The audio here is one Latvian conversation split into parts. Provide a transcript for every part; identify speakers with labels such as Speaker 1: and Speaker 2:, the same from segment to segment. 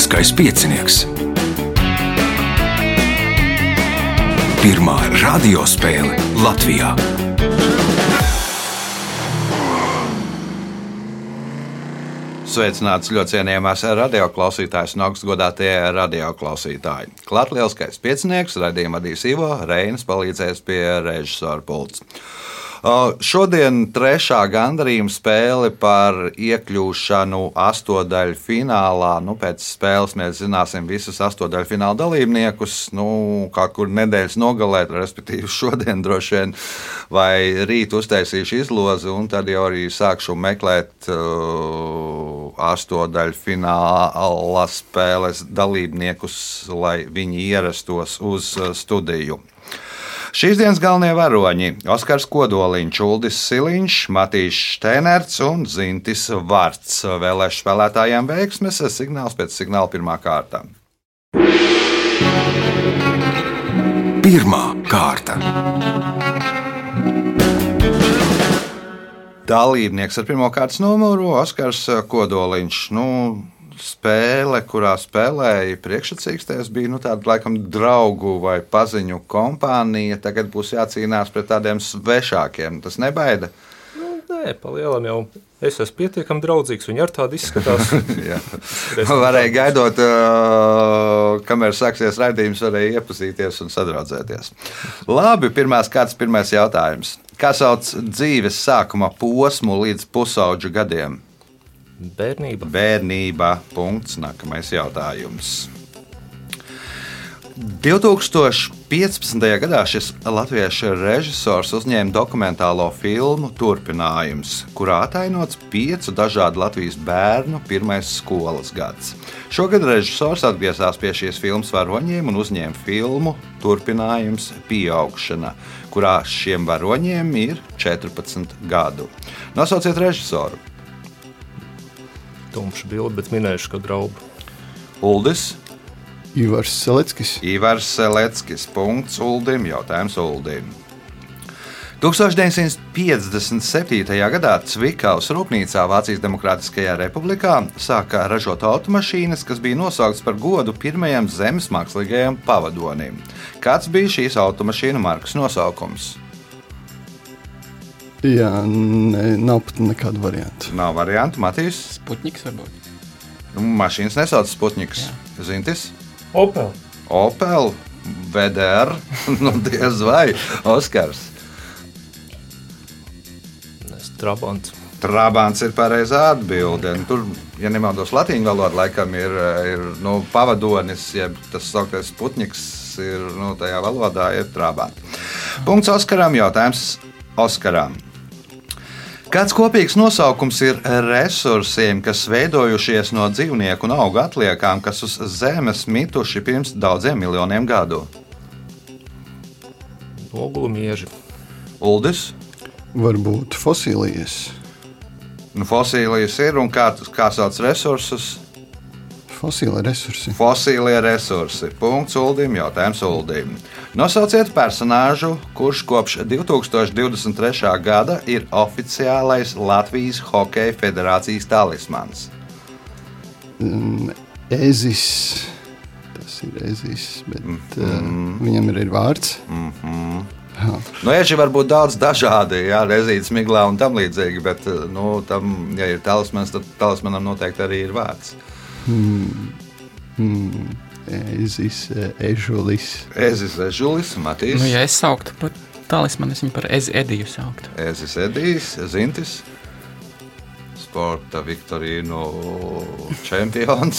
Speaker 1: Lieliskais piecinieks. Pirmā radiospēle Latvijā.
Speaker 2: Sveicināts ļoti cienījamās radioklausītājas un augstgodātie radioklausītāji. Klāt lieliskais piecinieks, raidījuma vadīs Ivo, Reinis palīdzēs pie režisora pults. Šodien trešā gandarījuma spēle par iekļūšanu astotdaļu finālā. Pēc spēles mēs zināsim visus astotdaļu fināla dalībniekus, kā kur nedēļas nogalē, respektīvi šodien droši vien, vai rīt uztaisīšu izlozi, un tad jau arī sākšu meklēt astotdaļu fināla spēles dalībniekus, lai viņi ierastos uz studiju. Šīs dienas galvenie varoņi - Oskars Kodoliņš, Uldis Siliņš, Matīs Šteinerts un Zintis Varts. Vēlēšu spēlētājiem veiksmes, signāls pēc signāla pirmā kārta.
Speaker 1: Pirmā kārta.
Speaker 2: Dalībnieks ar pirmā kārtas numuru - Oskars Kodoliņš. Spēle, kurā spēlēja priekšsacīkstēs, bija tāda laikam draugu vai paziņu kompānija. Tagad būs jācīnās pret tādiem svešākiem. Tas nebaida?
Speaker 3: Nē, palielam jau. Es esmu pietiekami draudzīgs, viņi ar tādu izskatās.
Speaker 2: Varēja gaidot, kamēr sāksies raidījums, varēja iepazīties un sadraudzēties. Labi, pirmais jautājums. Kā sauc dzīves sākuma posmu līdz pusaudžu gadiem? Bērnība. Punkts. Nākamais jautājums. 2015. gadā šis latviešu režisors uzņēma dokumentālo filmu Turpinājums, kurā atainots 5 dažādu Latvijas bērnu pirmais skolas gads. Šogad režisors atgriezās pie šīs filmas varoņiem un uzņēma filmu Turpinājums pieaugšana, kurā šiem varoņiem ir 14 gadu. Nosauciet režisoru.
Speaker 3: Tumša bilde, bet minējuši, ka Grauba.
Speaker 2: Uldis.
Speaker 4: Ivars Seleckis. Punkts
Speaker 2: Uldim. Jautājums Uldim. 1957. gadā Cvikavas rūpnīcā Vācijas Demokrātiskajā republikā sāka ražot automašīnas, kas bija nosauktas par godu pirmajam zemes mākslīgajam pavadonim. Kāds bija šīs automašīnu markas nosaukums?
Speaker 4: Jā, nav pat nekādu variantu.
Speaker 2: Nav variantu, Matīs?
Speaker 5: Sputniks varbūt.
Speaker 2: Mašīnas nesauc Sputniks. Zintis?
Speaker 3: Opel,
Speaker 2: VDR, diez vai, Oskars. Trabants ir pareizā atbilde. Tur, ja nemaldos, latīņu valoda laikam ir pavadonis, jeb tas sauktais Sputniks ir, tajā valodā ir Trabant. Punkts Oskaram, jautājums Oskaram. Kāds kopīgs nosaukums ir resursiem, kas veidojušies no dzīvnieku un augu atliekām, kas uz Zemes mituši pirms daudziem miljoniem gadu?
Speaker 3: Ogulmieži.
Speaker 2: Uldis?
Speaker 4: Varbūt fosilijas.
Speaker 2: Fosilijas ir, un kā sauc resursus? Fosīlie resursi. Punkts Uldim, jautājums Uldim. Nosauciet personāžu, kurš kopš 2023. gada ir oficiālais Latvijas Hokeja federācijas talismans.
Speaker 4: Ezis. Tas ir Ezis, bet viņam ir vārds.
Speaker 2: Eži var būt daudz dažādi, rezītes, miglā un tam līdzīgi, bet, tam, ja ir talismans, tad talismanam noteikti arī ir vārds.
Speaker 4: Ezis, Ežulis, Matīs.
Speaker 5: Ja es sauktu par talismanu, es viņu par Ediju sauktu.
Speaker 2: Ezis Edijs, Zintis, sporta viktorīnu čempions.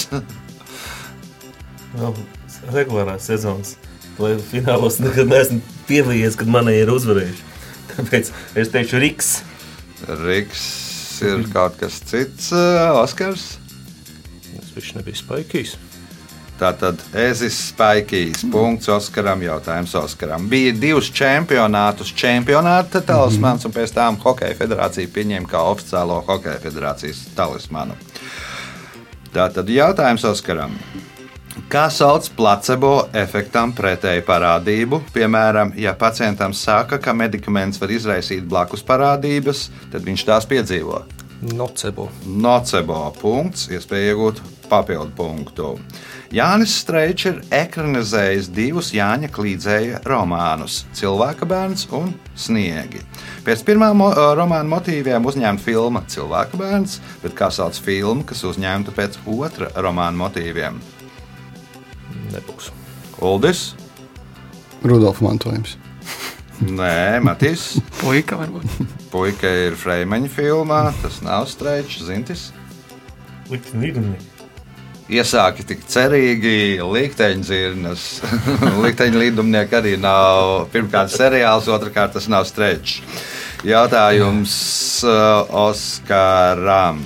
Speaker 6: Regulārās sezonas. Lai finālos nekad neesmu piedalījies, kad manai ir uzvarējuši. Tāpēc es teikšu Riks.
Speaker 2: Riks ir kaut kas cits, Oskars.
Speaker 3: Viņš nebija Spaikijs.
Speaker 2: Tātad Ezis Spaikijs. Punkts Oskaram, jautājums Oskaram. Bija 2 čempionāta talismans, un pēc tām Hokeja federācija pieņēma kā oficiālo Hokeja federācijas talismanu. Tātad jautājums Oskaram. Kā sauc placebo efektam pretēju parādību? Piemēram, ja pacientam saka, ka medikaments var izraisīt blakus parādības, tad viņš tās piedzīvo.
Speaker 3: Nocebo.
Speaker 2: Punkts. Iespēja iegūt papildu punktu. Jānis Streičs ir ekranizējis 2 Jāņa Klīdzēja romānus – Cilvēka bērns un Sniegi. Pēc pirmā romāna motīviem uzņemta filma Cilvēka bērns, bet kā sauc filmu, kas uzņemta pēc otra romāna motīviem?
Speaker 3: Nebūs.
Speaker 2: Uldis?
Speaker 4: Rudolfa mantojums.
Speaker 2: Nē, Matīs.
Speaker 5: Puika varbūt.
Speaker 2: Puika ir Freimaņa filmā, tas nav Streičs, Zintis.
Speaker 6: Likteņa līdumnieki.
Speaker 2: Iesāki tik cerīgi, Likteņdzirnas. Likteņa līdumnieki arī nav pirmkārt seriāls, otrkārt tas nav Streičs. Jautājums Oskaram.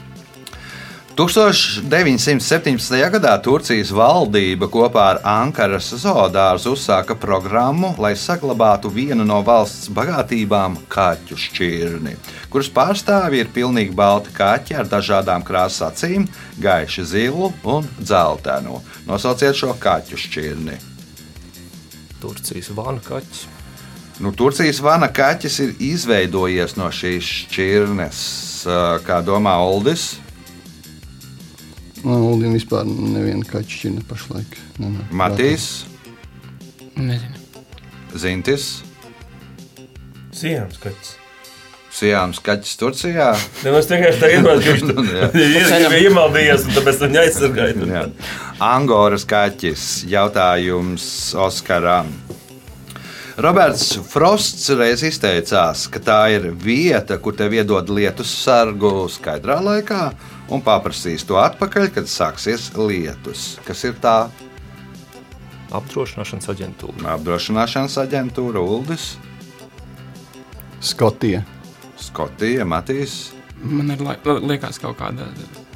Speaker 2: 1917. gadā Turcijas valdība kopā ar Ankaras zoodārzu uzsāka programmu, lai saglabātu vienu no valsts bagātībām – kaķu šķirni, kuras pārstāvji ir pilnīgi balti kaķi ar dažādām krāsas acīm, gaiši zilu un dzeltenu. Nosauciet šo kaķu šķirni.
Speaker 3: Turcijas vana kaķis.
Speaker 2: Turcijas vana kaķis ir izveidojies no šīs šķirnes. Kā domā Uldis?
Speaker 4: Uldim vispār neviena kaķa šķirne pašlaik.
Speaker 2: Matīs?
Speaker 5: Nezinu.
Speaker 2: Zintis?
Speaker 6: Sijāms kaķis.
Speaker 2: Sijāms kaķis Turcijā?
Speaker 6: Es vienkārši tā iedomājos, ka viņš ir iemaldījies, un tāpēc viņu aizsargāja.
Speaker 2: Angoras kaķis. Jautājums Oskaram. Roberts Frosts reiz izteicās, ka tā ir vieta, kur tev iedod lietus sargu skaidrā laikā un paprasīs to atpakaļ, kad sāksies lietus. Kas ir tā?
Speaker 3: Apdrošināšanas aģentūra.
Speaker 2: Apdrošināšanas aģentūra. Uldis?
Speaker 4: Skotija.
Speaker 2: Skotija. Matīs?
Speaker 5: Man ir liekas kaut kāda...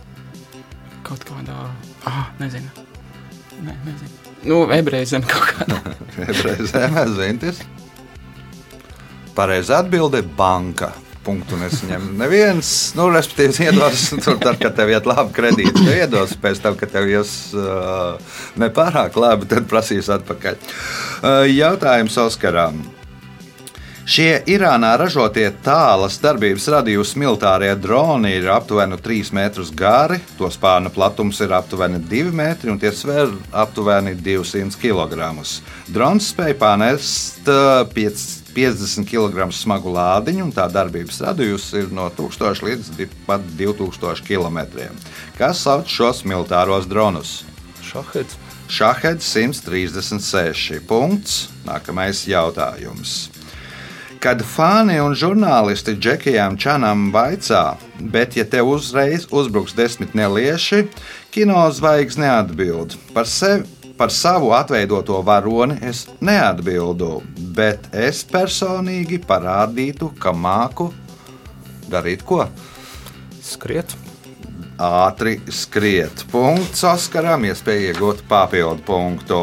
Speaker 5: nezinu. Nezinu. Ebreju zem kaut kāda.
Speaker 2: Ebreju zem, Zintis? Pareiza atbilde – banka. Punktu nesaņem neviens. Respektīvi, iedos tur, tad, kad tev iet labi kredīti, tev iedos, pēc tam, kad tev ies nepārāk labi, tad prasīs atpakaļ. Jautājums Oskaram. Šie Irānā ražotie tālas darbības radījuma militārie droni ir aptuveni 3 metrus gari, to spārna platums ir aptuveni 2 metri un tie sver aptuveni 200 kg. Drons spēj pārnest 50 kg smagu lādiņu, un tā darbības radījums ir no 1000 līdz pat 2000 km. Kas sauc šos militāros dronus?
Speaker 3: Šaheds.
Speaker 2: Šaheds 136 punkts. Nākamais jautājums. Kad fani un žurnālisti Džekijam Čanam vaicā, bet ja tev uzreiz uzbruks 10 nelieši, kinozvaigzne neatbild. Par savu atveidoto varoni es neatbildu, bet es personīgi parādītu, ka māku darīt ko?
Speaker 3: Skriet.
Speaker 2: Ātri skriet. Punkts Oskaram, iespēja iegūt papildu punktu.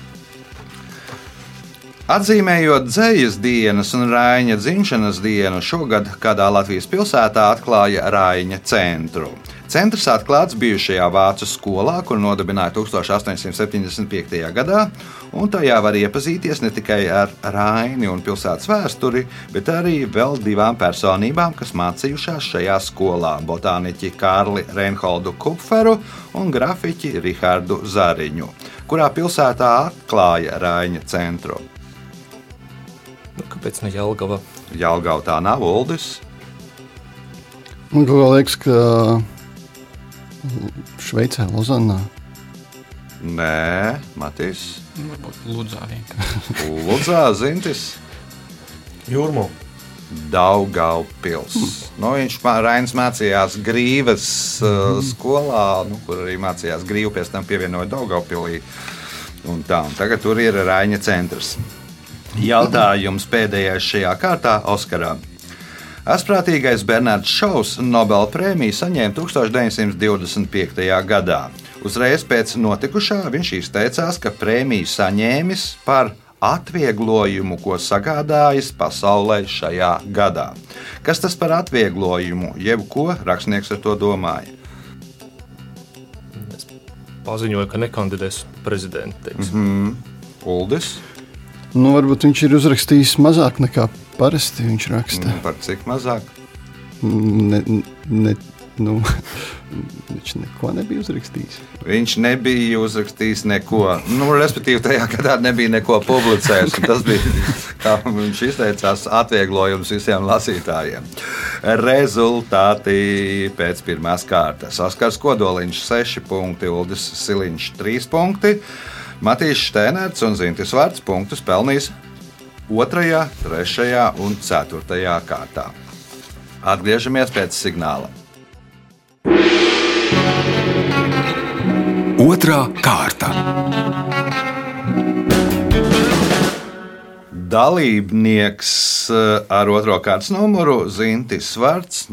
Speaker 2: Atzīmējot Dzejas dienas un Raiņa dzimšanas dienu, šogad kādā Latvijas pilsētā atklāja Raiņa centru. Centrs atklāts bijušajā vācu skolā, kur nodibināja 1875. gadā, un tajā var iepazīties ne tikai ar Raini un pilsētas vēsturi, bet arī vēl 2 personībām, kas mācījušās šajā skolā – botāniķi Kārli Reinholdu Kupferu un grafiķi Rihardu Zariņu, kurā pilsētā atklāja Raiņa centru.
Speaker 3: Kāpēc ne Jelgava?
Speaker 2: Jelgava tā nav, Uldis?
Speaker 4: Man kaut kā liekas, ka Šveicē, Lozanā.
Speaker 2: Nē, Matīs.
Speaker 5: Varbūt Ludzā vienkārši.
Speaker 2: Ludzā, Zintis.
Speaker 6: Jūrmu.
Speaker 2: Daugavpils. Viņš Rainis mācījās Grīvas skolā, kur arī mācījās Grīvu, pēc tam pievienoja Daugavpilī. Un tagad tur ir Raiņa centrs. Jautājums pēdējais šajā kārtā Oskaram. Asprātīgais Bernards Šovs Nobela prēmiju saņēma 1925. gadā. Uzreiz pēc notikušā viņš izteicās, ka prēmiju saņēmis par atvieglojumu, ko sagādājis pasaulē šajā gadā. Kas tas par atvieglojumu, jeb ko rakstnieks ar to domāja?
Speaker 3: Es paziņoju, ka nekandidēs prezidenti.
Speaker 2: Uldis?
Speaker 4: Varbūt viņš ir uzrakstījis mazāk nekā parasti viņš raksta.
Speaker 2: Par cik mazāk?
Speaker 4: Nu, viņš neko nebija uzrakstījis.
Speaker 2: Viņš nebija uzrakstījis neko. Respektīvi, tajā gadā nebija neko publicējis. Tas bija, kā viņš izteicās, atvieglojums visiem lasītājiem. Rezultāti pēc pirmās kārtas. Oskars Kodoliņš 6 punkti, Uldis Siliņš 3 punkti, Matīs Štēnerts un Zintis Vārts punktus pelnījis 2., 3. un 4. kārtā. Atgriežamies pēc signāla.
Speaker 1: Otrā kārta.
Speaker 2: Dalībnieks ar 2. kārtas numuru Zintis Vārts.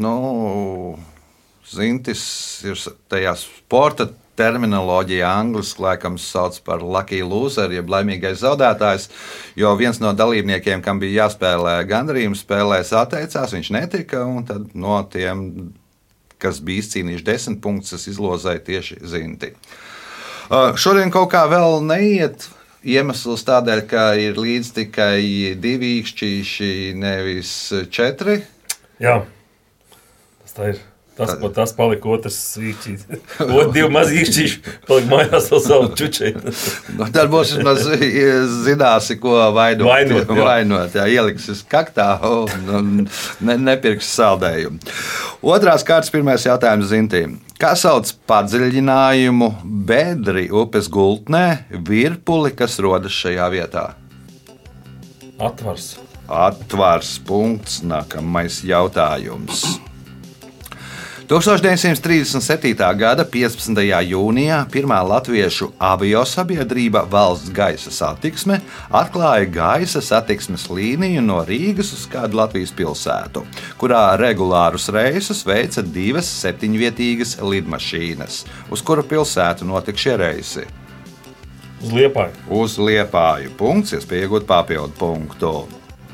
Speaker 2: Zintis ir tajā sporta terminoloģijā angliski laikam sauc par lucky loser, jeb laimīgais zaudētājs, jo viens no dalībniekiem, kam bija jāspēlē gandarījuma spēlēs, atteicās, viņš netika, un tad no tiem, kas bija izcīnījuši 10 punktus, es izlozēju tieši Zinti. Šodien kaut kā vēl neiet iemesls tādēļ, ka ir līdz tikai 2 īkšķīši, nevis 4.
Speaker 6: Jā, tas tā ir. Tas palika otrs īkšķis. 2 mazi īkšķīši palika mājās vēl savu čučeiti.
Speaker 2: Tad būs vismaz zināsi, ko vainot. Jā, ieliks uz kaktā un nepirks saldējumu. Otrās kārtas pirmais jautājums Zintīm. Kā sauc padziļinājumu Bedri upes gultnē virpuli, kas rodas šajā vietā?
Speaker 6: Atvars.
Speaker 2: Atvars punkts. Nākamais jautājums. 1937. gada 15. jūnijā pirmā latviešu aviosabiedrība Valsts gaisa satiksme atklāja gaisa satiksmes līniju no Rīgas uz kādu Latvijas pilsētu, kurā regulārus reisus veica 2 7-vietīgas lidmašīnas. Uz kuru pilsētu notika šie reisi?
Speaker 6: Uz Liepāju.
Speaker 2: Uz Liepāju. Punkts, iespēja iegūt papildu punktu.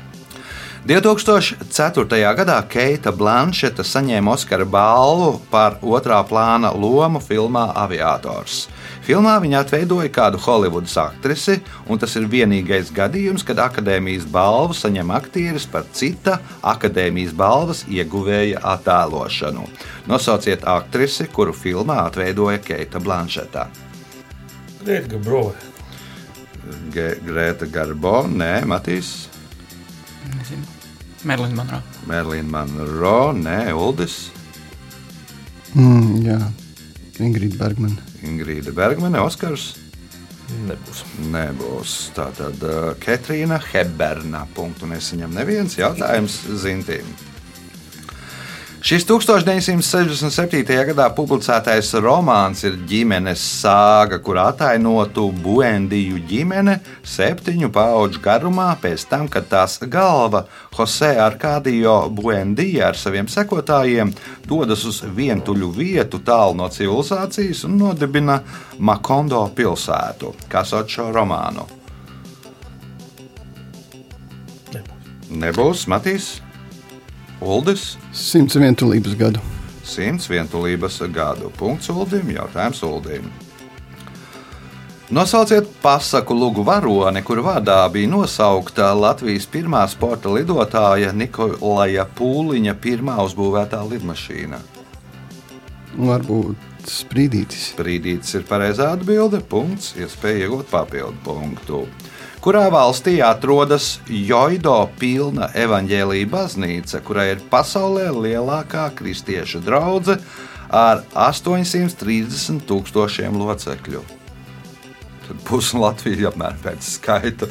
Speaker 2: 2004. gadā Keita Blanšeta saņēma Oskara balvu par 2. plāna lomu filmā Aviators. Filmā viņa atveidoja kādu Holivudas aktrisi, un tas ir vienīgais gadījums, kad akadēmijas balvu saņem aktieris par cita akadēmijas balvas ieguvēja attēlošanu. Nosauciet aktrisi, kuru filmā atveidoja Keita Blanšeta.
Speaker 6: Grēta Garbo.
Speaker 2: Grēta Garbo, nē, Matīs.
Speaker 5: Nezinu. Merlīna
Speaker 2: Monroe, nē, Uldis.
Speaker 4: Jā, Ingrīda Bergmane, Oskars. Nebūs.
Speaker 2: Tātad Ketrīna Hebberna. Punktu nesaņem neviens jautājums Zintīm. Šis 1967. gadā publicētais romāns ir ģimenes sāga, kur atainotu Buendiju ģimene 7 paudžu garumā pēc tam, kad tās galva Jose Arcadio Buendija ar saviem sekotājiem dodas uz vientuļu vietu tālu no civilizācijas un nodibina Makondo pilsētu. Kā sauc šo romānu? Nebūs, Matīs? Uldis?
Speaker 4: 100 vientulības gadu.
Speaker 2: 100 vientulības gadu. Punkts Uldim, jautājums Uldim. Nosauciet pasaku lugu varoni, kuru vārdā bija nosaukta Latvijas pirmā sporta lidotāja Nikolaja Pūliņa pirmā uzbūvētā lidmašīna.
Speaker 4: Varbūt Sprīdītis.
Speaker 2: Sprīdītis ir pareizā atbilde. Punkts, iespēja iegūt papildu punktu. Kurā valstī atrodas Joido pilna evaņģēlija baznīca, kurā ir pasaulē lielākā kristiešu draudze ar 830 000 locekļu? Tad būs Latvija apmēram pēc skaita.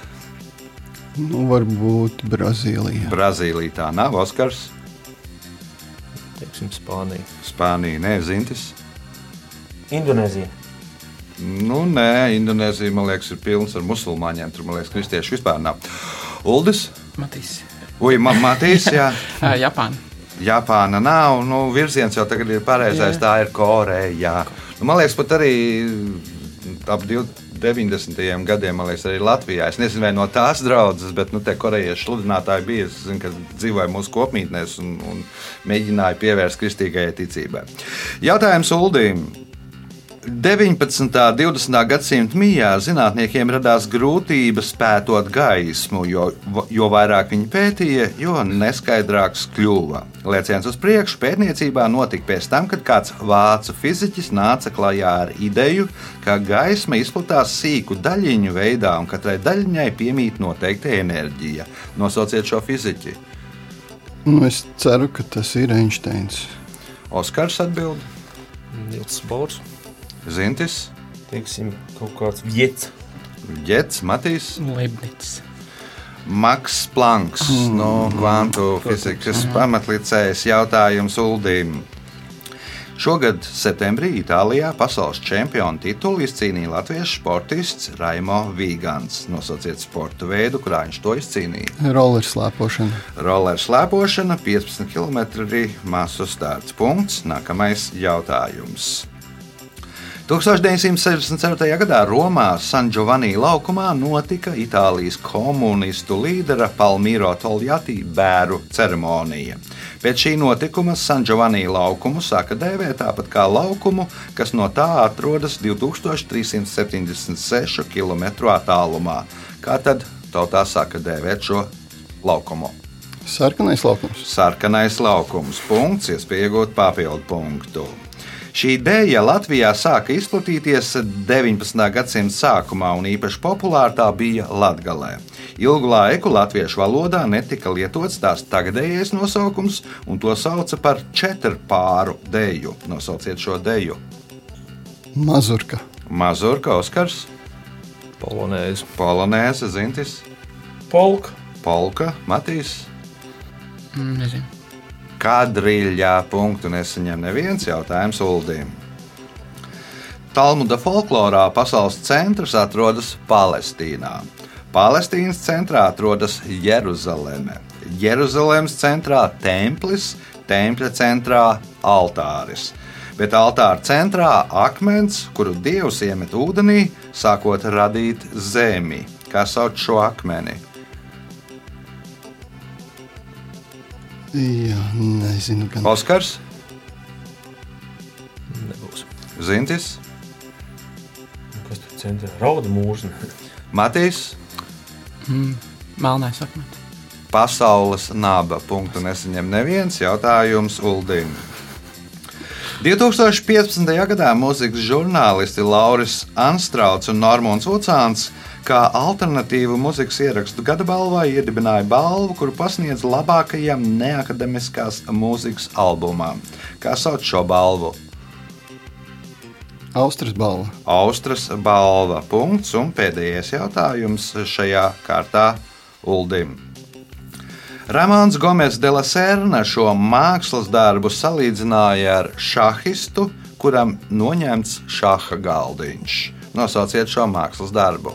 Speaker 4: Varbūt Brazīlija.
Speaker 2: Brazīlija tā nav, Oskars.
Speaker 3: Teiksim, Spānija.
Speaker 2: Spānija, nē, Zintis.
Speaker 6: Indonēzija.
Speaker 2: Nē, Indonēzija, man liekas, ir pilns ar musulmaņiem. Tur, man liekas, kristieši vispār nav. Uldis?
Speaker 5: Matīs.
Speaker 2: Matīs, jā.
Speaker 5: Japāna.
Speaker 2: Japāna nav. Virziens jau tagad ir pareizais, tā ir Koreja. Man liekas, pat arī ap 90. gadiem, man liekas, arī Latvijā. Es nezinu, vai no tās draudzes, bet te korejiešu sludinātāji bija, es zinu, ka dzīvoja mūsu kopmītnēs un mēģināja pievērst kristīgajai ticībai. Jautājums Uldim. 19. un 20. gadsimta mijā zinātniekiem radās grūtības pētot gaismu, jo vairāk viņi pētīja, jo neskaidrāks kļuva. Lēciens uz priekšu pētniecībā notika pēc tam, kad kāds vācu fiziķis nāca klajā ar ideju, ka gaisma izplatās sīku daļiņu veidā un katrai daļiņai piemīt noteikta enerģija. Nosauciet šo fiziķi.
Speaker 4: Es ceru, ka tas ir Einsteins.
Speaker 2: Oskars atbild.
Speaker 3: Nils Bors.
Speaker 2: Zintis.
Speaker 6: Teiksim, kaut kāds vietas.
Speaker 2: Jets, Matīs.
Speaker 5: Leibnicis.
Speaker 2: Maks Planks no kvantu fizikas pamatlicējas jautājums Uldīm. Šogad septembrī Itālijā pasaules čempionu titulu izcīnīja latviešu sportists Raimo Vīgants. Nosauciet sporta veidu, kurā viņš to izcīnīja.
Speaker 4: Rollerslēpošana.
Speaker 2: Rollerslēpošana, 15 km masu starts punkts. Nākamais jautājums. 1964. gadā Romā San Giovanni laukumā notika Itālijas komunistu līdera Palmiro Togliatti bēru ceremonija. Pēc šī notikuma San Giovanni laukumu sāka dēvēt tāpat kā laukumu, kas no tā atrodas 2376 km attālumā. Kā tad tautā sāka dēvēt šo laukumu?
Speaker 4: Sarkanais laukums.
Speaker 2: Sarkanais laukums. Punkts, iespēja iegūt papildu punktu. Šī dēļa Latvijā sāka izplatīties 19. gadsimta sākumā, un īpaši populāra tā bija Latgalē. Ilgu laiku latviešu valodā netika lietots tās tagadējais nosaukums, un to sauca par četrpāru deju. Nosauciet šo deju.
Speaker 4: Mazurka.
Speaker 2: Mazurka, Oskars.
Speaker 3: Polonēze.
Speaker 2: Polonēze, Zintis.
Speaker 6: Polka.
Speaker 2: Polka, Matīs.
Speaker 5: Nezinu.
Speaker 2: Kadriļā punktu nesaņem neviens jautājums Uldīm. Talmuda folklorā pasaules centrs atrodas Palestīnā. Palestīnas centrā atrodas Jeruzaleme. Jeruzalemes centrā templis, tempļa centrā altāris. Bet altāra centrā akmens, kuru dievs iemet ūdenī, sākot radīt zemi. Kā sauc šo akmeni?
Speaker 4: Jā, nezinu. Gan.
Speaker 2: Oskars,
Speaker 3: Nebūs.
Speaker 2: Zintis,
Speaker 6: Kas tur centrā? Rauda mūžna.
Speaker 2: Matīs.
Speaker 5: Melnais akmens.
Speaker 2: Pasaules naba. Punktu nesaņem neviens jautājums Uldim. 2015. gadā mūzikas žurnālisti Lauris Anstrauts un Normons Ucāns kā alternatīvu mūzikas ierakstu gada balvai iedibināja balvu, kuru pasniedz labākajam neakademiskās mūzikas albumam. Kā sauc šo balvu?
Speaker 4: Austras balva.
Speaker 2: Austras balva. Punkts un pēdējais jautājums šajā kārtā Uldim. Ramons Gomes de la Serna šo mākslas darbu salīdzināja ar šahistu, kuram noņemts šaha galdiņš. Nosauciet šo mākslas darbu.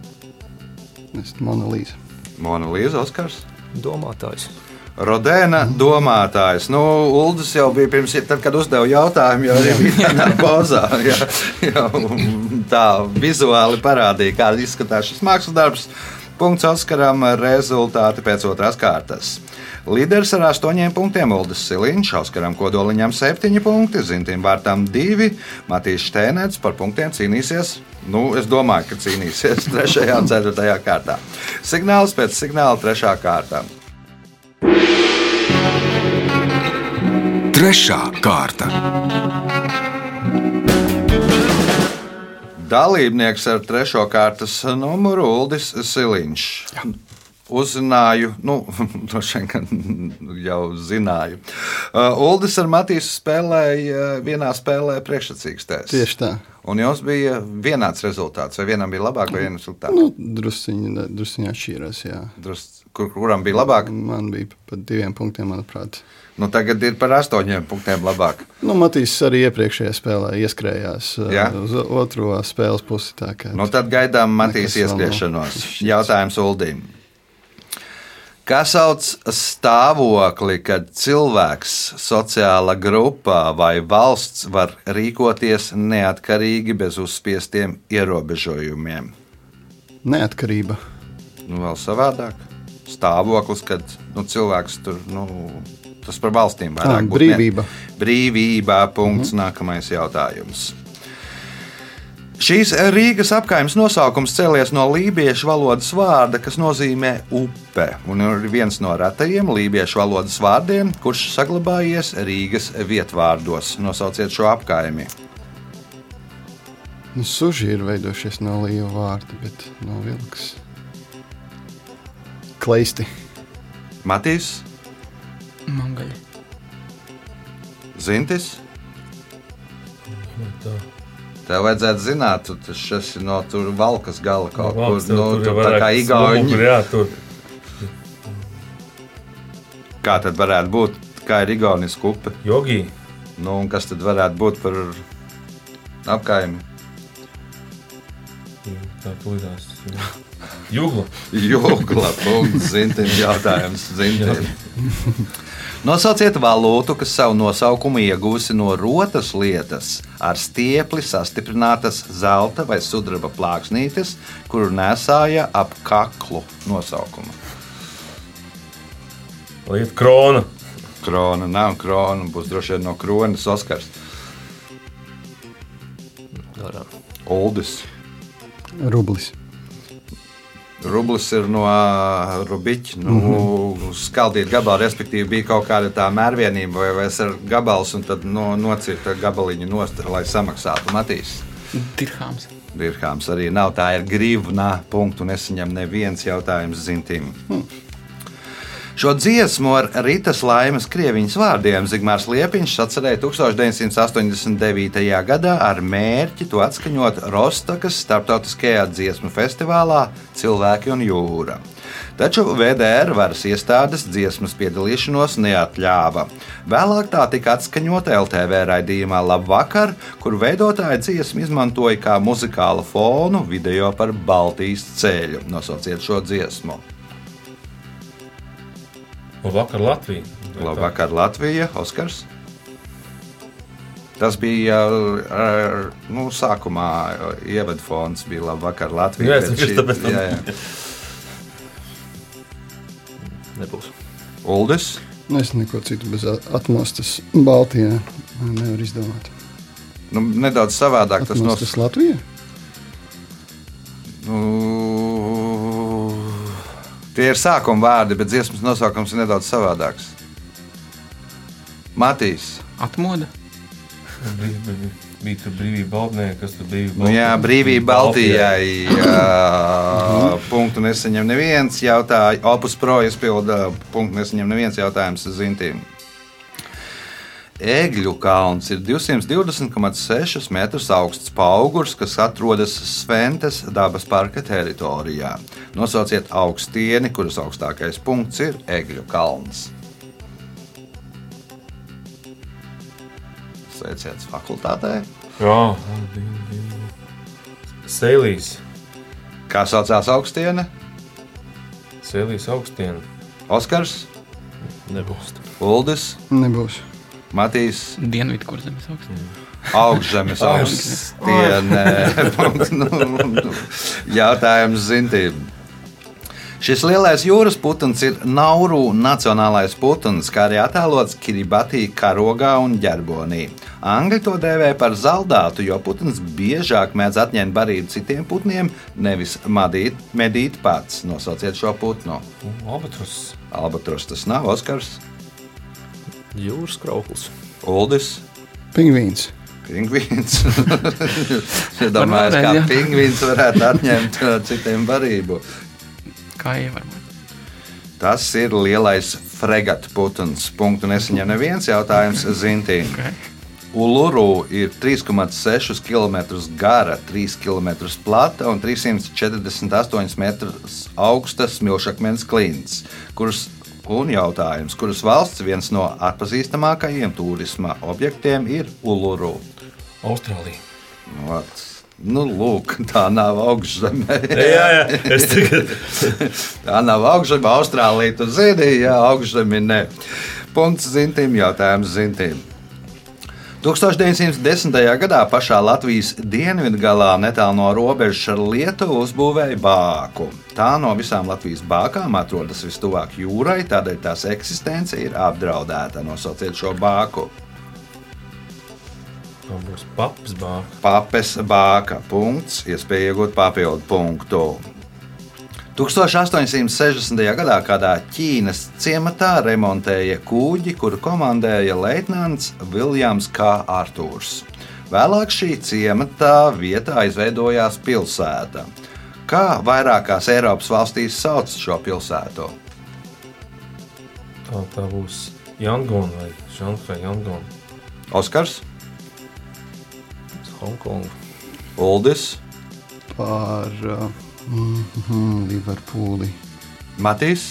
Speaker 4: Mona Līza.
Speaker 2: Mona Līza, Oskars.
Speaker 3: Domātājs.
Speaker 2: Rodēna domātājs. Uldis jau bija pirms, tad, kad uzdeva jautājumu, jau arī bija tādā pozā. Jau tā vizuāli parādīja, kā izskatās šis mākslas darbs. Punkts Oskaram, rezultāti pēc otrās kārtas. Līderis ar 8 punktiem Uldis Siliņš, Oskaram Kodoliņam 7 punkti, Zintim Vārtam 2, Matīs Štēnēts par punktiem cīnīsies. Es domāju, ka cīnīsies 3. un 4. kārtā. Signāls pēc signāla 3. kārtā.
Speaker 1: 3. kārta.
Speaker 2: Dalībnieks ar 3. kārtas numuru Uldis Siliņš. Uzzināju, jau zināju. Uldis ar Matīsu spēlēja vienā spēlē priekšsacīkstēs.
Speaker 4: Tieši tā.
Speaker 2: Un jums bija vienāds rezultāts, vai vienam bija labāk, vai vienam sliktāk?
Speaker 4: Drusciņā atšķīrās, jā.
Speaker 2: Kuram bija labāk?
Speaker 4: Man bija pat 2 punktiem, manuprāt.
Speaker 2: Tagad ir par 8 punktiem labāk.
Speaker 4: Matīs arī iepriekšējā spēlē ieskrējās uz otro spēles pusi.
Speaker 2: Tad gaidām Matīs ieskriešanos. Jautājums Uldīm. Kā sauc stāvokli, kad cilvēks, sociāla grupa vai valsts var rīkoties neatkarīgi bez uzspiestiem ierobežojumiem?
Speaker 4: Neatkarība.
Speaker 2: Vēl savādāk. Stāvoklis, kad cilvēks tur, tas par valstīm vairāk būtu.
Speaker 4: Brīvība.
Speaker 2: Brīvība, punkts, nākamais jautājums. Šīs Rīgas apkaimes nosaukums cēlies no lībiešu valodas vārda, kas nozīmē upe, un ir viens no retajiem lībiešu valodas vārdiem, kurš saglabājies Rīgas vietvārdos. Nosauciet šo apkaimi.
Speaker 4: Suži ir veidojušies no līva vārda, bet no vilks. Kleisti.
Speaker 2: Matīs,
Speaker 5: Mangaļi.
Speaker 2: Zintis.
Speaker 6: Tā.
Speaker 2: Tev vajadzētu zināt, šis ir no tur Valkas gala kaut kur.
Speaker 6: Valks, tur
Speaker 2: Tur tā
Speaker 6: varētu
Speaker 2: kā igauņi.
Speaker 6: smūgi, jā, tur.
Speaker 2: Kā tad varētu būt? Kā ir igaunisku upe?
Speaker 6: Jogī.
Speaker 2: Nu, un kas tad varētu būt par apkaimi?
Speaker 6: Tā tulīdās. Jugla.
Speaker 2: Jūgla punkts, Zintim jautājums. Zintim. Nosauciet valūtu, kas savu nosaukumu ieguvusi no rotas lietas ar stiepli sastiprinātas zelta vai sudraba plāksnītes, kuru nesāja ap kaklu nosaukumu.
Speaker 6: Lieta krona.
Speaker 2: Krona, nav krona, būs droši vien no kronas Oskars. Uldis.
Speaker 4: Rublis.
Speaker 2: Rublis ir no rubiķa. Skaldīt gabalu, respektīvi, bija kaut kāda tā mērvienība, vai es ar gabals un tad nocirta gabaliņu nost, lai samaksātu. Matīs.
Speaker 5: Dirhāms.
Speaker 2: Dirhāms arī nav, tā ir grivna punktu, nesaņem neviens jautājums Zintim. Šo dziesmu ar Ritas Laimes Krieviņas vārdiem Zigmārs Liepiņš sacerēja 1989. gadā ar mērķi to atskaņot Rostokas starptautiskajā dziesmu festivālā Cilvēki un jūra. Taču VDR varas iestādes dziesmas piedalīšanos neatļāva. Vēlāk tā tika atskaņota LTV raidījumā Labvakar, kur veidotāji dziesmu izmantoja kā muzikālu fonu video par Baltijas ceļu. Nosauciet šo dziesmu.
Speaker 6: Labvakar Latvija.
Speaker 2: Labvakar Latvija, Oskars. Tas bija sākumā ievadfons, bija Labvakar Latvija.
Speaker 6: Jā, es tāpēc tam.
Speaker 2: Jā.
Speaker 3: Nebūs.
Speaker 2: Uldis.
Speaker 4: Es neko citu bez atmostas Baltijā nevaru izdomāt.
Speaker 2: Nedaudz savādāk tas
Speaker 4: Atmostas Latvija?
Speaker 2: Tie ir sākuma vārdi, bet dziesmas nosaukums ir nedaudz savādāks. Matīs.
Speaker 5: Atmoda.
Speaker 6: Bija tur brīvība Baltnē, kas tur bija?
Speaker 2: Jā, brīvība Baltijai. Punktu nesaņem neviens jautājums. Opus Pro izpilda punktu nesaņem neviens jautājums Zintīm. Egļu kalns ir 220,6 metrus augsts paugurs, kas atrodas Sventes dabas parka teritorijā. Nosauciet augstieni, kuras augstākais punkts ir Egļu kalns. Sveiciens fakultātē.
Speaker 6: Jā. Sēlīs.
Speaker 2: Kā saucās augstiene?
Speaker 6: Sēlīs augstiena.
Speaker 2: Oskars,
Speaker 3: Nebūs.
Speaker 2: Uldis,
Speaker 4: Nebūs.
Speaker 2: Matīs.
Speaker 5: Dienvidkurzemes augsts.
Speaker 2: Augstzemes augstiene. Jautājums Zintīm. Šis lielais jūras putns ir Nauru nacionālais putns, kā arī attēlots Kiribati karogā un ģerbonī. Angļi to dēvē par zaldātu, jo putns biežāk mēdz atņemt barību citiem putniem, nevis medīt pats. Nosauciet šo putnu.
Speaker 6: Albatros.
Speaker 2: Albatros tas nav, Oskars.
Speaker 3: Jūras krauklis.
Speaker 2: Uldis.
Speaker 4: Pingvīns.
Speaker 2: Pingvīns. Domāju, kā pingvīns varētu atņemt citiem barību.
Speaker 5: Kā ievarbūt?
Speaker 2: Tas ir lielais fregata putns. Punktu nesaņem neviens jautājums Zintīm.
Speaker 5: Okay.
Speaker 2: Uluru ir 3,6 km gara, 3 km plata un 348 metrus augsta smilšakmens klints, kuras valsts viens no atpazīstamākajiem turisma objektiem ir Uluru.
Speaker 6: Austrālija.
Speaker 2: Lūk, tā nav augšzeme.
Speaker 6: Jā, es tagad.
Speaker 2: Tā nav augšzeme, Austrālija tu zini, jā, augšzeme ne. Punkts Zintīm, jautājums Zintīm. 1910. gadā pašā Latvijas dienvidgalā netālu no robežas ar Lietuvu uzbūvēja bāku. Tā no visām Latvijas bākām atrodas vistuvāk jūrai, tādēļ tās eksistence ir apdraudēta. Nosauciet šo bāku.
Speaker 6: Tā būs papas bāka.
Speaker 2: Papes bāka. Punkts. Iespēja iegūt papildu punktu. 1860. gadā kādā Ķīnas ciematā remontēja kuģi, kuru komandēja leitnants Viljams K. Artūrs. Vēlāk šī ciemata vietā izveidojās pilsēta. Kā vairākās Eiropas valstīs sauc šo pilsētu?
Speaker 6: Tā būs Jangona vai Šanhai Jangona.
Speaker 2: Oskars,
Speaker 3: Hongkongu.
Speaker 2: Uldis,
Speaker 4: Par Liverpūli.
Speaker 2: Matīs,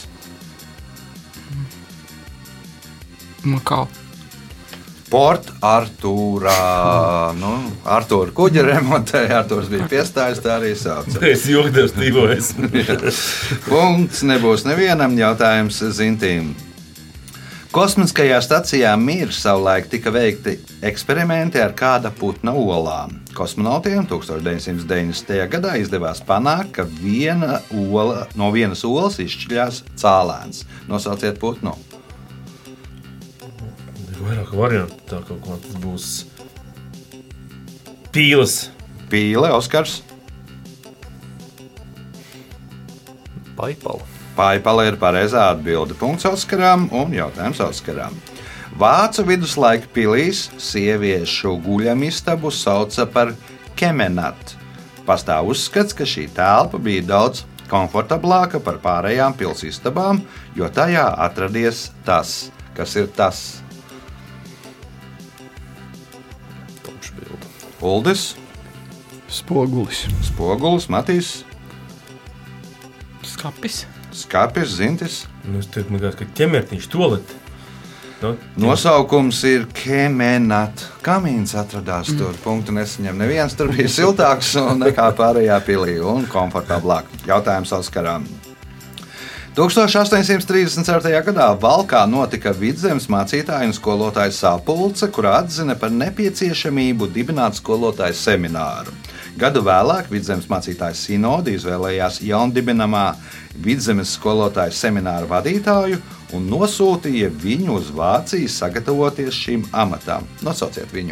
Speaker 5: Makau.
Speaker 2: Port Artūrā. Artūra kuģi remontēja, Artūrs bija piestājis, tā arī sauc.
Speaker 6: Es jokdevs tīvojas.
Speaker 2: Punkts nebūs nevienam, jautājums Zintīm. Kosmiskajā stacijā Mir savulaik tika veikti eksperimenti ar kāda putna olām. Kosmonautiem 1990. gadā izdevās panākt, ka no vienas olas izšķiļās cālēns. Nosauciet putnu.
Speaker 6: Ir vairāk variantu, tā kaut kā tas būs pīles.
Speaker 2: Pīle, Oskars.
Speaker 3: Paipala.
Speaker 2: Paipala ir pareizā atbilde. Punkts Oskaram un jautājums Oskaram. Vācu viduslaika pilīs sieviešu guļamistabu sauca par kemenat. Pastāv uzskats, ka šī telpa bija daudz komfortablāka par pārējām pilsistabām, jo tajā atradies tas. Kas ir tas?
Speaker 3: Tomšbildu.
Speaker 2: Uldis,
Speaker 4: Spogulis.
Speaker 2: Spogulis, Matīs,
Speaker 5: Skapis.
Speaker 2: Skapis, Zintis.
Speaker 6: Es teiktu, man liekas, ka ķemertiņš tolet.
Speaker 2: Nosaukums ir kemenat. Kamīns atradās tur. Punktu nesaņem neviens. Tur bija siltāks nekā pārējā pilī un komfortablāk. Jautājums Oskaram. 1834. gadā Valkā notika Vidzemes mācītāju un skolotāju sapulce, kurā atzina par nepieciešamību dibināt skolotāju semināru. Gadu vēlāk Vidzemes mācītāju sinode izvēlējās jaundibinamā Vidzemes skolotāju semināru vadītāju un nosūtīja viņu uz Vāciju sagatavoties šim amatam. Nosauciet viņu.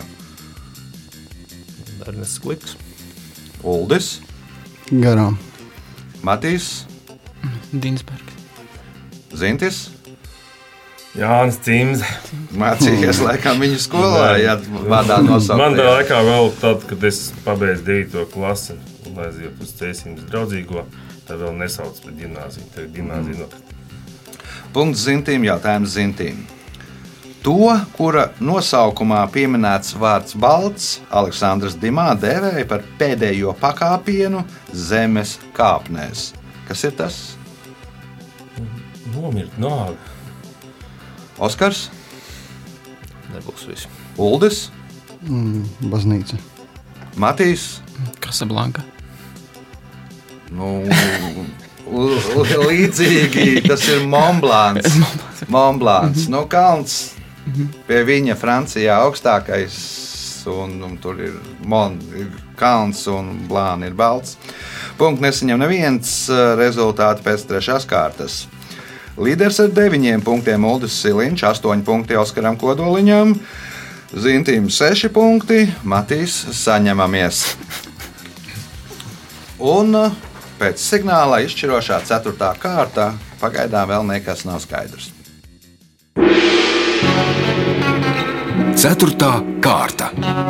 Speaker 3: Ernests Kliks.
Speaker 2: Uldis,
Speaker 4: Garām.
Speaker 2: Matīs,
Speaker 5: Dinsbergs.
Speaker 2: Zintis.
Speaker 6: Jānis Cims.
Speaker 2: Mācījies laikam viņu skolā, ja vārdā nosaukties.
Speaker 6: Man tā laikā vēl tad, kad es pabeidzu 9. klasi un aiziet uz Cēsīnas draudzīgo, tad vēl nesauc par ģimnāziju. Tagad ģimnāzija nokrita.
Speaker 2: Punkts Zintīm, jautājums Zintīm. To, kura nosaukumā pieminēts vārds balts, Aleksandrs Dimā dēvēja par pēdējo pakāpienu zemes kāpnēs. Kas ir tas?
Speaker 6: Nomirt nāga.
Speaker 2: Oskars,
Speaker 3: Nebūs viss.
Speaker 2: Uldis,
Speaker 4: Baznīca.
Speaker 2: Matīs.
Speaker 5: Kasablanka.
Speaker 2: Līdzīgi tas ir Monblāns. Monblāns. Kalns pie viņa Francijā augstākais, un tur ir kalns un blāni ir balts. Punkts nesaņem neviens, rezultāti pēc trešās kārtas. Līderis ar 9 punktiem Uldis Siliņš, 8 punkti Oskaram Kodoliņam, Zintīm 6 punkti, Matīs saņemamies. Un pēc signāla izšķirošā 4. kārta pagaidām vēl nekas nav skaidrs.
Speaker 1: 4. kārta.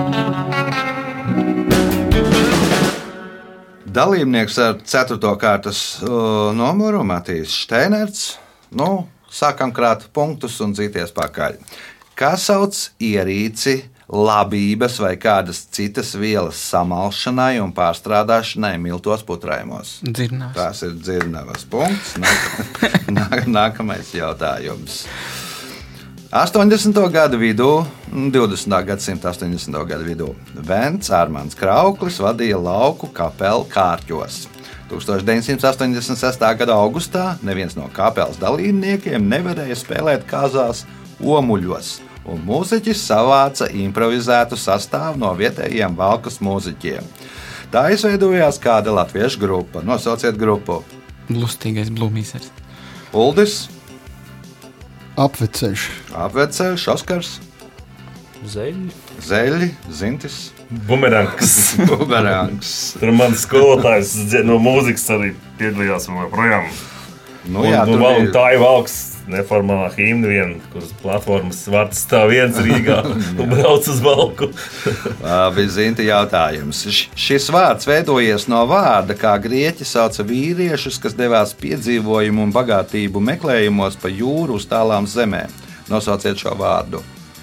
Speaker 2: Dalībnieks ar 4. kārtas numuru Matīs Šteinerts. Sākam krāt punktus un dzīties pakaļ. Kā sauc ierīci labības vai kādas citas vielas samalšanai un pārstrādāšanai miltos putrājumos?
Speaker 5: Dzirnavas.
Speaker 2: Tās ir dzirnavas. Punkts. Nākamais jautājums. 80. gadu vidū, 20. gadsimta 80. gadu vidū, Vents Armāns Krauklis vadīja lauku kapelu Kārķos. 1986. gada augustā neviens no kapelas dalībniekiem nevarēja spēlēt kāzās Omuļos, un mūziķis savāca improvizētu sastāvu no vietējiem valkas mūziķiem. Tā izveidojās kāda latviešu grupa. Nosauciet grupu.
Speaker 5: Lustīgais blūmīsers.
Speaker 2: Uldis,
Speaker 4: Apveceļš.
Speaker 2: Apveceļš, Oskars, Zeļi, zintis,
Speaker 6: Bumerangs.
Speaker 2: bumerangs.
Speaker 6: Tur mans skolotājs no mūzikas arī piedalījās un projām.
Speaker 2: Nu, jā, tur
Speaker 6: un
Speaker 2: bija-
Speaker 6: tā ir valks neformālā himna viena, kuras platformas vārds stāv viens Rīgā un brauc uz valku.
Speaker 2: Bija zinti jautājums. Šis vārds veidojies no vārda, kā grieķi sauca vīriešus, kas devās piedzīvojumu un bagātību meklējumos pa jūru uz tālām zemēm. Nosauciet šo vārdu.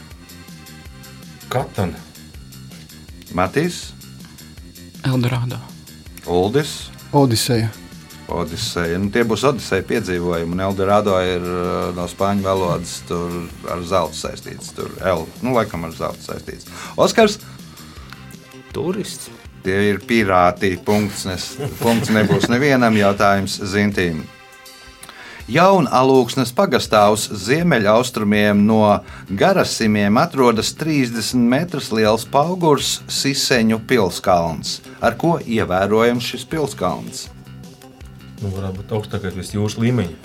Speaker 6: Katana.
Speaker 2: Matīs,
Speaker 5: Eldorado.
Speaker 2: Uldis,
Speaker 4: Odiseja.
Speaker 2: Odiseja. Nu, tie būs Odiseja piedzīvojumi. Un Eldorado ir no spāņu valodas tur ar zeltu saistīts. Tur laikam ar zeltu saistīts. Oskars,
Speaker 3: Turists.
Speaker 2: tie ir pirāti. Punkts nebūs nevienam jautājums zintīm. Jaunalūksnes pagastā uz ziemeļaustrumiem no Garasimiem atrodas 30 metrus liels paugurs Siseņu pilskalns. Ar ko ievērojams šis pilskalns?
Speaker 6: Nu, varētu būt augstākais virs jūras līmeņa.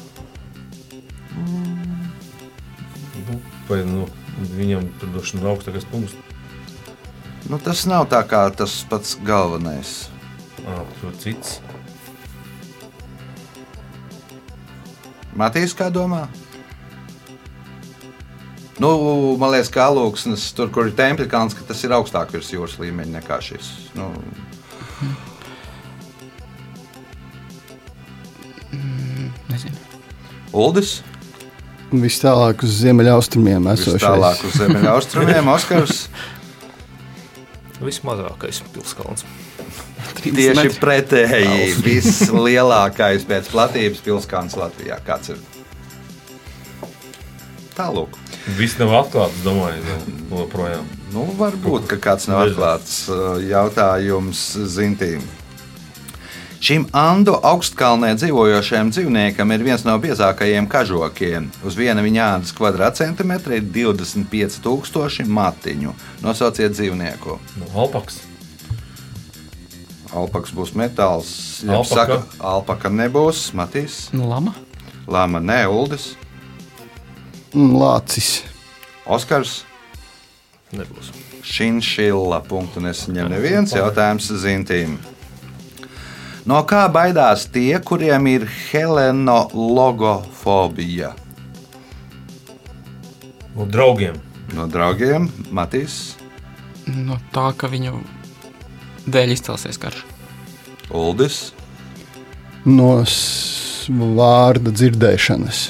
Speaker 6: Vai viņam tur došana augstākais punkts?
Speaker 2: Nu, tas nav tā kā tas pats galvenais.
Speaker 6: Tur cits.
Speaker 2: Matīs, kā domā? Nu, man liekas, ka Alūksnes, tur, kur ir Tempļa kalns, ka tas ir augstāk virs jūras līmeņa nekā šis. Nu.
Speaker 5: Nezinu.
Speaker 2: Uldis,
Speaker 4: Viss tālāk uz ziemeļaustrumiem esošais.
Speaker 2: tālāk uz ziemeļaustrumiem, Oskars.
Speaker 3: Vismazākais pilskalns.
Speaker 2: Tieši pretēji, vislielākais pēc platības pilskalns Latvijā. Kāds ir? Tālūk.
Speaker 6: Viss nav atklāts, domāju, no projām.
Speaker 2: Nu, varbūt, ka kāds nav atklāts jautājums zintīm. Šim Andu augstkalnē dzīvojošajam dzīvniekam ir viens no biezākajiem kažokiem. Uz viena viņa ādas kvadrātcentimetra ir 25,000 matiņu. Nosauciet dzīvnieku.
Speaker 6: No alpaks.
Speaker 2: Alpaks būs metāls.
Speaker 6: Alpaka?
Speaker 2: Alpaka nebūs. Matīs.
Speaker 5: Lama.
Speaker 2: Lama ne, Uldis.
Speaker 4: Lācis.
Speaker 2: Oskars.
Speaker 3: Nebūs.
Speaker 2: Šinšilla. Punktu nesaņem neviens. Jautājums zintīm. No kā baidās tie, kuriem ir helenologofobija?
Speaker 6: No draugiem.
Speaker 2: No draugiem. Matīs.
Speaker 5: No tā, ka viņu dēļ izcelsies karš.
Speaker 2: Uldis.
Speaker 4: No vārda dzirdēšanas.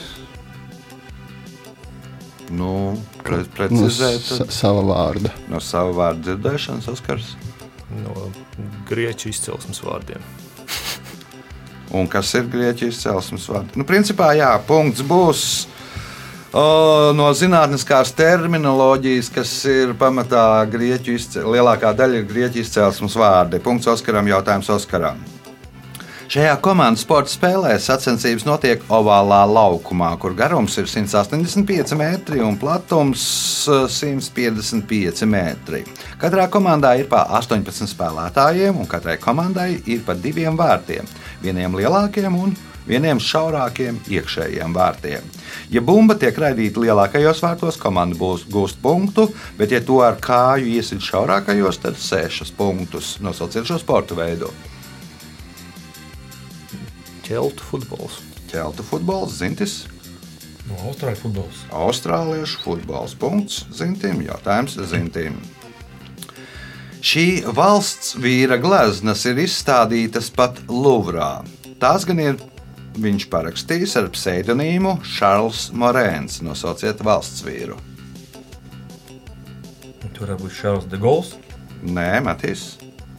Speaker 2: Nu,
Speaker 4: No
Speaker 2: precizēt.
Speaker 4: sava vārda.
Speaker 2: No sava vārda dzirdēšanas, Oskars.
Speaker 3: No grieķu izcelsmes vārdiem.
Speaker 2: Un kas ir grieķu izcelsmes vārdi? Nu, principā, jā, punkts būs no zinātniskās terminoloģijas, kas ir pamatā grieķu lielākā daļa ir grieķu izcelsmes vārdi. Punkts Oskaram, jautājums Oskaram. Šajā komandas sporta spēlē sacensības notiek ovālā laukumā, kur garums ir 185 metri un platums 155 metri. Katrā komandā ir pa 18 spēlētājiem, un katrai komandai ir pa 2 vārtiem. Vieniem lielākiem un vieniem šaurākiem iekšējiem vārtiem. Ja bumba tiek raidīta lielākajos vārtos, komanda gūst punktu, bet ja to ar kāju iesit šaurākajos, tad 6 punktus. Nosauciet šo sporta veidu.
Speaker 3: Ķeltu futbols.
Speaker 2: Ķeltu futbols, zintis.
Speaker 6: No Austrāļu futbols.
Speaker 2: Austrāliešu futbols. Punkts zintim. Jautājums zintim. Šī valsts vīra gleznas ir izstādītas pat Luvrā. Tās gan ir viņš parakstījis ar pseidonīmu Šarls Morēns. Nosauciet valsts vīru.
Speaker 6: Tur varētu būt Šarls de Gauls.
Speaker 2: Nē, Matīs.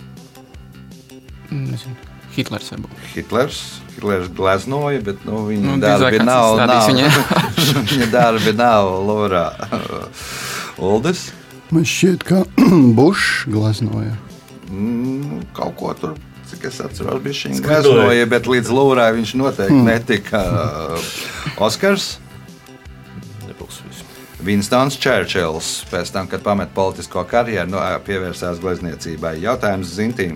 Speaker 5: Nezinu. Hitlers varbūt.
Speaker 2: Hitlers gleznoja, bet viņa
Speaker 5: Nu,
Speaker 2: darbi
Speaker 5: drīzāk
Speaker 2: nav.
Speaker 5: kāds izstādījis
Speaker 2: Viņa darbi nav Luvrā. Uldis?
Speaker 4: Man šķiet, ka Bušs gleznoja.
Speaker 2: Kaut ko tur, cik es atceros, bija šī
Speaker 6: Skridoja.
Speaker 2: gleznoja, bet līdz Lūrai viņš noteikti netika. Oskars?
Speaker 3: Nebūs viss.
Speaker 2: Vinstons Čērčils pēc tam, kad pamet politisko karjeru, pievērsās glezniecībai. Jautājums zintīm.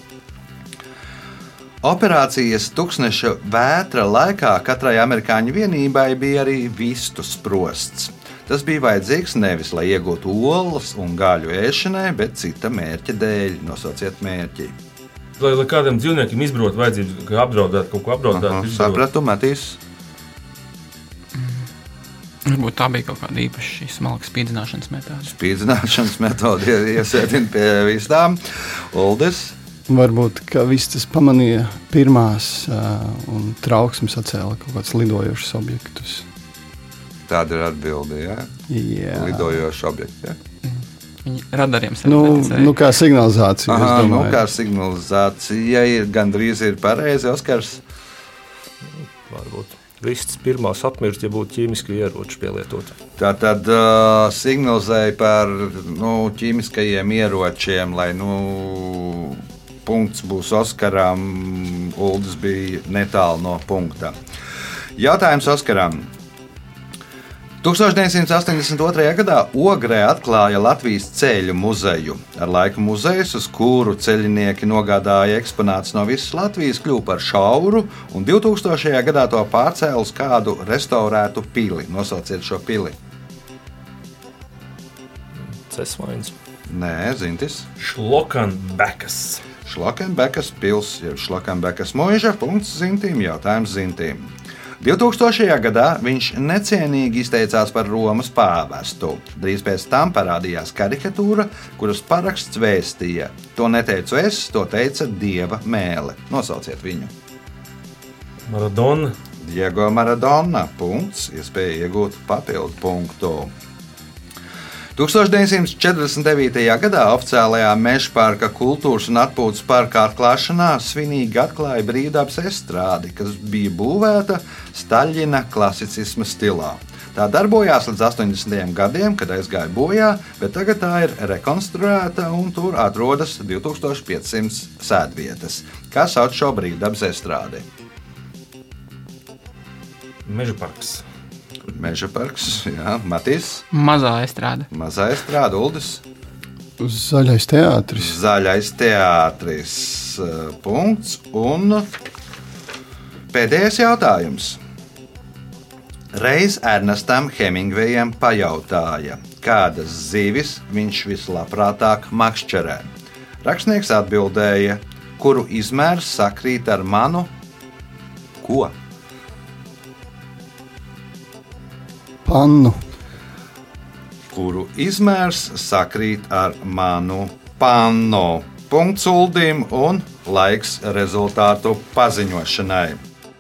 Speaker 2: Operācijas Tuksneša vētra laikā katrai amerikāņu vienībai bija arī vistu sprosts. Tas bija vajadzīgs nevis, lai iegūtu olas un gaļu ēšanai, bet cita mērķa dēļ. Nosauciet mērķi.
Speaker 6: Lai kādam dzīvniekiem izbrot vajadzību, ka apdraudēt kaut ko apdraudēt.
Speaker 2: Sapratu, Matīs.
Speaker 5: Varbūt tā bija kaut kāda īpaša smalka spīdzināšanas metode.
Speaker 2: Spīdzināšanas metode iesēdina pie visām. Uldis.
Speaker 4: Varbūt, ka viss tas pamanīja pirmās un trauksmes atcēla kaut kādus lidojošus objektus.
Speaker 2: Tāda ir atbilde, jā?
Speaker 4: Jā.
Speaker 2: Lidojoši objekti, jā?
Speaker 5: Viņi radariem
Speaker 4: kā signalizācija, es domāju.
Speaker 2: Kā signalizācija ir gandrīz ir pareizi, Oskars.
Speaker 3: Varbūt viss pirmās apmirst, ja būtu ķīmiski ieroči pielietot.
Speaker 2: Tātad signalizēja par ķīmiskajiem ieročiem, lai punkts būs Oskaram. Uldis bija netālu no punkta. Jautājums Oskaram. 1982. gadā Ogrē atklāja Latvijas ceļu muzeju. Ar laiku muzejs, uz kuru ceļinieki nogādāja eksponātus no visas Latvijas, kļuva par šauru, un 2000. gadā to pārcēla uz kādu restaurētu pili. Nosauciet šo pili.
Speaker 3: Cesvains.
Speaker 2: Nē, Zintis.
Speaker 6: Šlokanbekas.
Speaker 2: Šlokanbekas pils, jeb Šlokanbekas mūža. Punkts Zintim, jautājums Zintim. 2000. gadā viņš necienīgi izteicās par Romas pāvestu. Drīz pēc tam parādījās karikatūra, kuras paraksts vēstīja: to neteicu es, to teica Dieva mēle. Nosauciet viņu.
Speaker 6: Maradona.
Speaker 2: Diego Maradona. Punkts. Iespēja iegūt papildu punktu. 1949. gadā oficiālajā Mežparka kultūras un atpūtas parka atklāšanā svinīgi atklāja brīvdabas estrādi, kas bija būvēta Staļina klasicisma stilā. Tā darbojās līdz 80. gadiem, kad aizgāja bojā, bet tagad tā ir rekonstruēta un tur atrodas 2500 sēdvietas. Kā sauc šo brīvdabas estrādi?
Speaker 6: Mežaparks.
Speaker 2: Meža parks, jā, Matīs.
Speaker 5: Mazā estrāde.
Speaker 2: Mazā estrāde, Uldis.
Speaker 4: Zaļais teātris.
Speaker 2: Zaļais teātris. Punkts. Un pēdējais jautājums. Reiz Ernestam Hemingvejam pajautāja, kādas zivis viņš vislabprātāk makšķerē. Rakstnieks atbildēja, kuru izmērs sakrīt ar manu ko?
Speaker 4: Pannu.
Speaker 2: Kuru izmērs sakrīt ar manu pannu. Punkts Uldim un laiks rezultātu paziņošanai.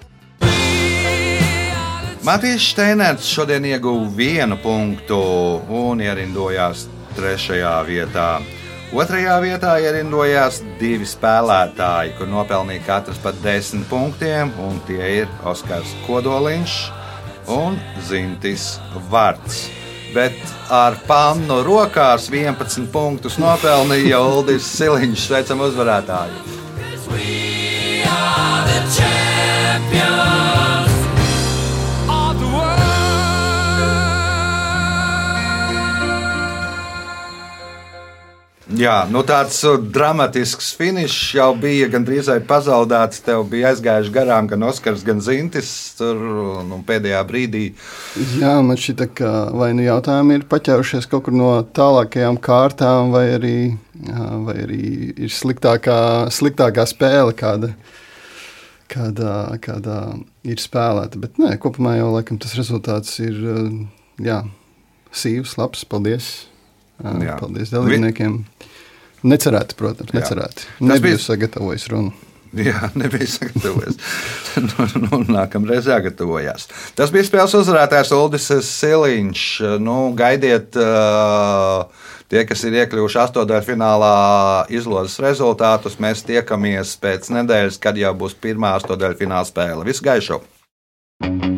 Speaker 2: Matīs Šteinerts šodien ieguva 1 punktu un ierindojās 3. vietā. 2. vietā ierindojās 2 spēlētāji, kur nopelnīja katrs pat 10 punktiem, un tie ir Oskars Kodoliņš un Zintis Varts. Bet ar pannu rokās 11 punktus nopelnīja Uldis Siliņš. Sveicam uzvarētāju! Jā, tāds dramatisks finišs jau bija gandrīz pazaudēts. Tev bija aizgājuši garām gan Oskars, gan Zintis tur pēdējā brīdī.
Speaker 4: Jā, man šķita, ka vai jautājumi ir paķērušies kaut kur no tālākajām kārtām, vai arī ir sliktākā spēle, kāda ir spēlēta. Bet nē, kopumā jau laikam tas rezultāts ir sīvs, labs, paldies. Paldies dalībniekiem. Necerēti, protams, necerēti. Nebiju sagatavojis runu.
Speaker 2: Jā, nebija sagatavojies. Nākamreiz jāgatavojās. Tas bija spēles uzvarētājs Uldis Siliņš. Gaidiet tie, kas ir iekļuvuši 8. finālā izlozes rezultātus. Mēs tiekamies pēc nedēļas, kad jau būs pirmā 8. fināla spēle. Visu gaišu!